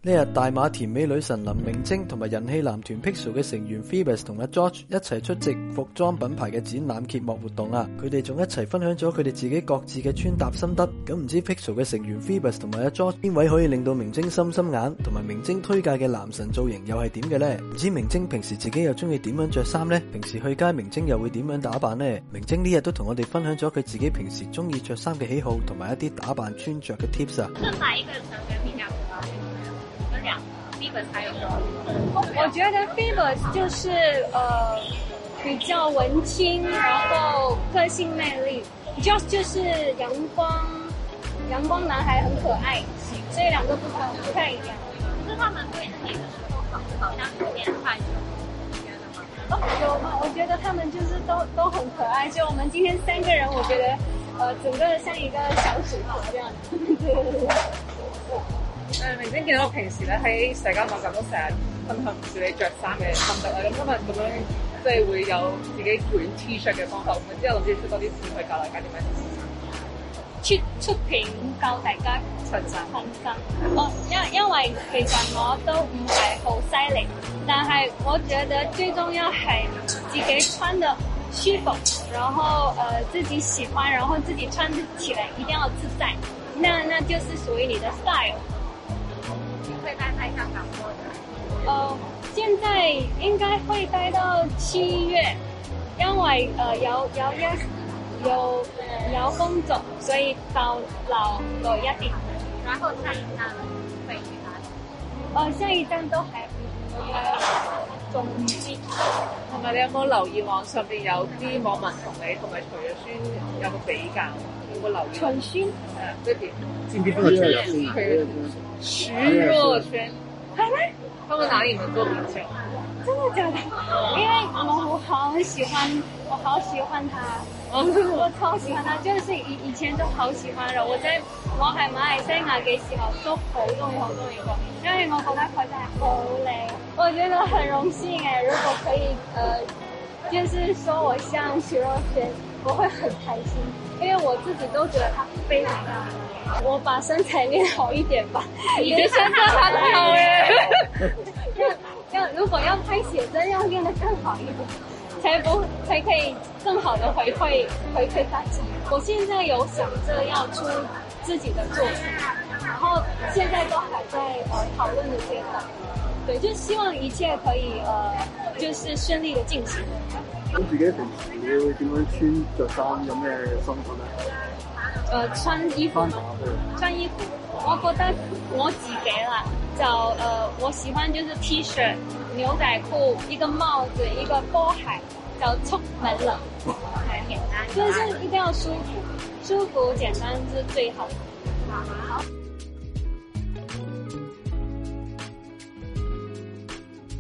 呢日大馬甜美女神林明禎同埋人氣男團 Pixel 嘅成員 Phoebus 同阿 George 一齊出席服裝品牌嘅展覽揭幕活動啊！佢哋仲一齊分享咗佢哋自己各自嘅穿搭心得。咁唔知 Pixel 嘅成員 Phoebus 同埋阿 George 邊位可以令到明禎心心眼，同埋明禎推介嘅男神造型又係點嘅呢？唔知明禎平時自己又中意點樣着衫呢？平時去街明禎又會點樣打扮呢？明禎呢日都同我哋分享咗佢自己平時中意着衫嘅喜好，同埋一啲打扮穿着嘅 tips 啊！ 是哪一個成員比較可愛？有兩，Phoebus還有我覺得 Phoebus 就是比較文青，然後個性魅力。Josh 就是陽光男孩，很可愛，所以兩個不太一樣。 就是他們對自己的時候好像有點害羞，你覺得嗎？ 有嗎？我覺得他們就是都很可愛，所以我們今天三個人，我覺得整個像一個小組合這樣。對。 明禎見到我平時咧喺社交網站都成日分享唔少你着衫嘅心得啦，咁今日咁樣即係會有自己捲 T-shirt 嘅方法，咁之後諗住出多啲片去教大家點樣出片教大家襯衫。 因為其實我都唔係好犀利，但係我覺得最重要係自己穿得舒服，然後自己喜歡，然後自己穿起來一定要自在，那就是屬於你的 style。 會帶香港過的。 現在應該會待到7月，因為有工作，所以到留一點。 然後下一站會去哪裡？ 下一站都還中間。 同埋你有冇留意網上邊有啲網民同你同埋徐若瑄有個比較？有冇留意？ 徐若瑄即係知唔知邊個徐若瑄係咩？他們哪裡能做比較？ 真的假的？因為我好喜歡他，我超喜歡他，就是以前都好喜歡了。我喺馬來西亞嘅時候都好中意過，因為我覺得佢真係好靚，我覺得很榮幸誒。如果可以就是說我像徐若瑄，我會很開心，因為我自己都覺得他非常靚。我把身材練好一點吧， 你的身材很好耶。 如果要拍寫真，要練得更好一點，才可以更好的回饋大家。我現在有想着要出自己的作品，然後現在都還在討論的階段。對，就希望一切可以就是順利的進行。 咁自己平時你會點樣穿着衫？有咩心得咧？ 穿衣服，我覺得我自己啦，我喜歡就是 T-shirt、牛仔褲，一個帽子，一個波鞋，就出門了。很簡單，就是一定要舒服，簡單是最好的。好。